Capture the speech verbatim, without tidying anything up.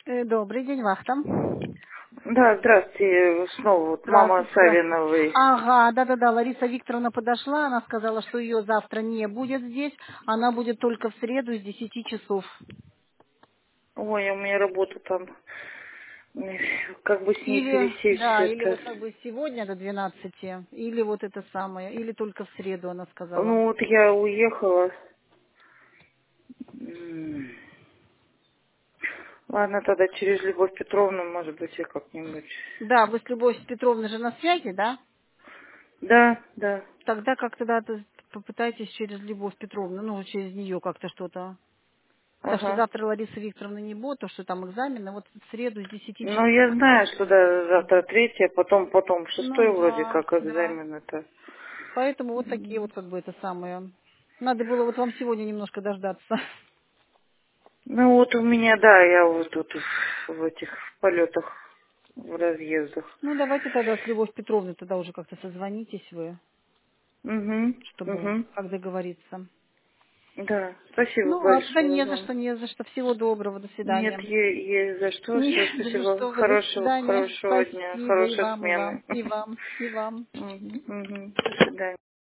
Э, Добрый день, Вахта. Да, здравствуйте, снова вот мама Здравствуйте, здравствуйте. Савиновой. Ага, да-да-да, Лариса Викторовна подошла, она сказала, что ее завтра не будет здесь, она будет только в среду с десяти часов. Ой, у меня работа там, эх, как бы с ней Или, пересечься да, или это. вот как бы сегодня до двенадцати, или вот это самое, или только в среду, она сказала. Ну вот я уехала. М. Ладно, тогда через Любовь Петровну, может быть, я как-нибудь. Да, вы с Любовью Петровной же на связи, да? Да, да. Тогда как-то да, то попытайтесь через Любовь Петровну, ну, через нее как-то что-то. Так что Ага. завтра Ларисы Викторовны не будет, то что там экзамены, вот в среду с десяти Ну, часов. я знаю, что да, завтра третье, потом, потом Ну шестой вроде да, как да. экзамен это. Поэтому вот такие М. вот как бы это самое. Надо было вот вам сегодня немножко дождаться. Ну вот у меня, да, я вот тут в этих полетах, в разъездах. Ну давайте тогда с Любовь Петровной тогда уже как-то созвонитесь вы, Угу, чтобы угу. как договориться. Да, спасибо Ну, а да большое не за вам. что, не за что. Всего доброго, до Нет, свидания. е- есть за что. Не Все, да за спасибо. что вы, до Хорошего, свидания. хорошего дня, Спасибо и хорошей вам, и смены. вам, и вам, и вам. Мгм, мгм. До свидания.